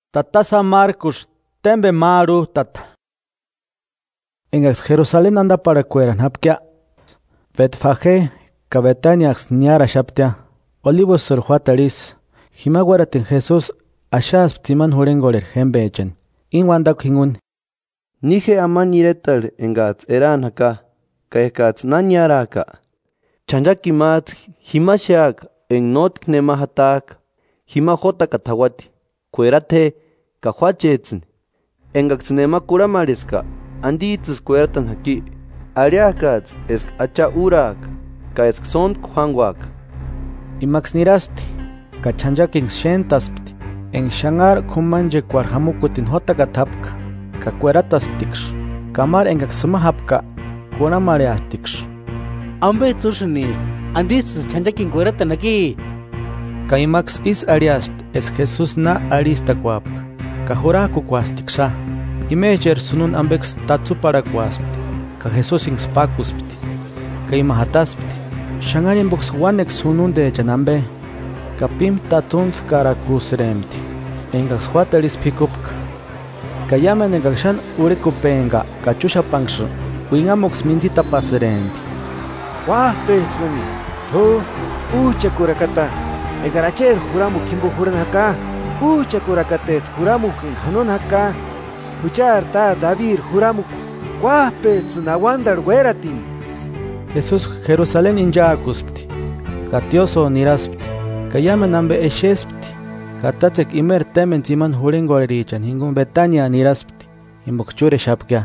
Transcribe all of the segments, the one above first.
Tatasa Marcos, tembe maru tata. En Jerusalén anda para cueran hapkia. Betfage, Betaniax niara shaptia. Olivos surjuataris. Himaguaratin Jesús, ashas timan hurengoler hembechen. Inwandak hingun. Nije aman iretar engats eran haka. Kaekats nanyara haka. Chanjaki mat, himashiak, en not knemahatak. Himajota katawati. Cuerate, cajuachetzen. Engaxnema curamariska, anditzes cuertan aquí. Ariacats es acha urak, caesk son juanguac. Imaxniraspti, cachanjakin shentaspti. En shangar kumanje cuarjamucutin hotagatapka, cacueratasptix. Camar engaxmahapka, curamariastix. Ambe tsushni, anditzes chanjakin cueratan aquí. Caimax is ariaspt es Jesús na aristacuapca. Cajuracu cuastixa. Imecher sunun ambex tatsu para cuaspt. Ca Jesús inspacuspti. Caimahataspti. Shangarin box wanex sunun de chanambe. Capim tatuns caracusremti. Engax huataris picupca. Cayamen engaxan urecupenga. Cachusha panxo. Wingamox minzita paserenti. Wah, pensani. Tu, ucha curacata. Egaracher juramu kimbo juran haka. Ucha curacates juramu hanon haka. Uchar ta David juramu. Guapets nawandar gueratin. Jesús Jerusalén injacuspti. Catioso niraspti. Cayamen ambe eshespti. Catatek imer temen timan juringorichan. Hingun Betania niraspti. Imbokchure shapkia.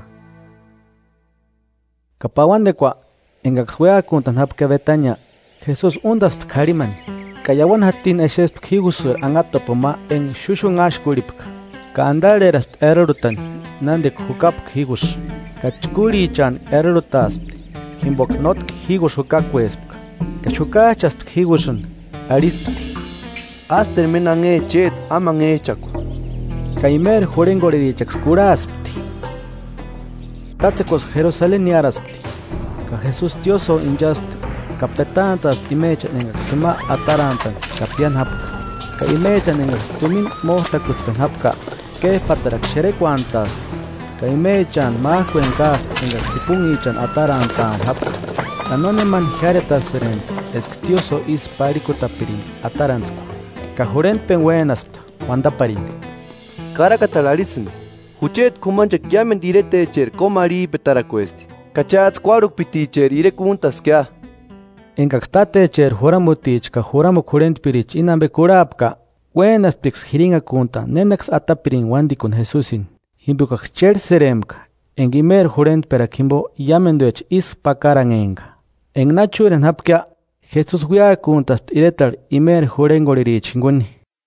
Capawande qua. Engaxwea kuntan hapka Betania. Jesús undaspt kariman. Kayawan hatin eshes pkhigusur angatopoma en shushungash kuripka. Ka andaleras erutan nandek hukap khigus. Kachkuri chan erutas. Himbok not khigus hukakwespka. Kachukachas khigusun arispti. Aster menange chet amange chaku. Kaimer jorengoriri chakskuraspti. Tatsekos Jerusalén niaraspti. Ka Jesús tioso injast Capetantas imecha nengaxma atarantan capian hapka. Ka imecha nengaxtumin mohta kutstan hapka. Que patarak shere cuantas. Ka imechan mahuen cast nengaxtipun ichan atarantan hapka. Anoneman jaretas seren esktioso is paricutapirin atarantsku. Ka juren penguenaspt wandaparin. Caracatalarism. Huchet kumanchak yamen direte cher komari petaracuesti. Cachats cuaruc piticher irecuntas kya. Engaxtate cher joramutich ka joramu curent pirich inambe curapka. Buenas pix hiringa kunta nenex atapirin wandi con Jesusin. Himbukak cher seremka. Engimer jurent perakimbo yamenduech is pakarangenga. En nachuren hapkia Jesús huya kuntas iretar imer jurengorich nguni.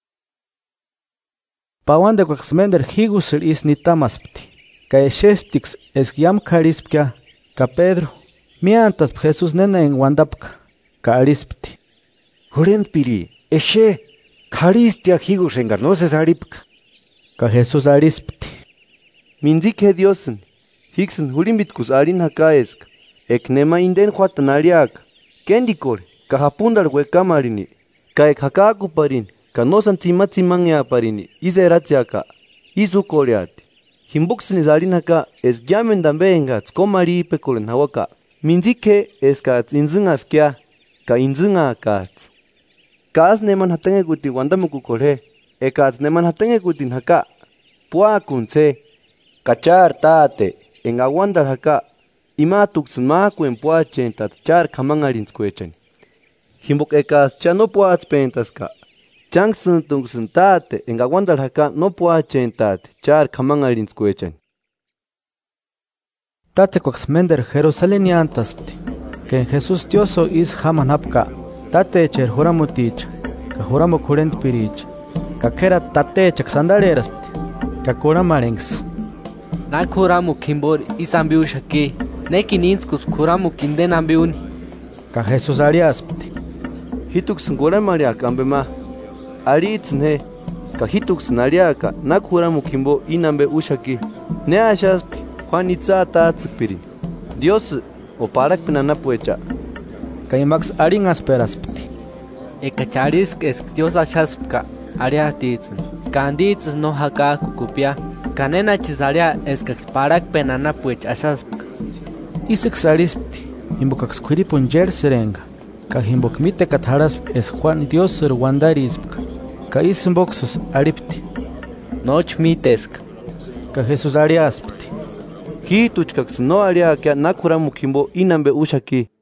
Pawande kwaxmender higusel is nitamaspti. Ka eshestix es yam karispkia. Ka Pedro. Miantas Jesús nena en wandapka. Ka arispti. Jurent piri, eshe, karistia higus engarnoses aripka. Ka Jesús arispti. Minzik Diosen. Hixen hulimbitkus arin hakaesk. Eknema inden huatan ariak. Kendikor. Ka hapundar huekamarini. Ka ek hakakuparin. Ka nosan timatsimangya parini. Izeratsiaka. Izukoreati. Himbuksin arin haka es gyamen dambengats komari pekolen hawaka. Minzike eskats inzungas kya. Ka inzunga kats. Kas neman hatenge guti wandamuku kore. Ekats neman hatenge gutin haka. Pua kunse. Kachar tate. En aguandar haka. Imatuksen makuen pua chentat char kamangarins kuechen. Himbuk ekats cha no pua atspentaska. Changsen tungsen tate. En aguandar haka no pua chentat char kamangarins kuechen. Tatsekox mender Jerusalén yantaspti. Que en Jesús tioso is hamanapka. Tate cher joramutich. Ka joramo curent pirich. Ka kera tate chak sandaleraspti. Ka kuramarengs. Na kuramu kimbor isambiu shaki. Neki ninskus kuramu kinden ambiuni. Ka Jesús ariaspti. Hituksen kuramariak ambema. Aritzne. Ka hituksen ariaka. Na kuramu kimbo inambe ushaki. Ne ashaspi. Juanitza tatzpirin. Dios o parak pinanapuecha. Kaimax arin asperaspti. Ekacharis es Dios ashaspka. Ariatitzen. candits no haka kukupia, canena chisaria escax parak penana puech asasp. Isik salispti, imbocax quiripun jerserenga, ka himbok mite katharas es Juan Dios ser wandarisp, ka ismboxus aripti. Noch mitesk. Ka Jesús ariaspti. Ki tuchkax no aria que nakura mukimbo inambe ushaki.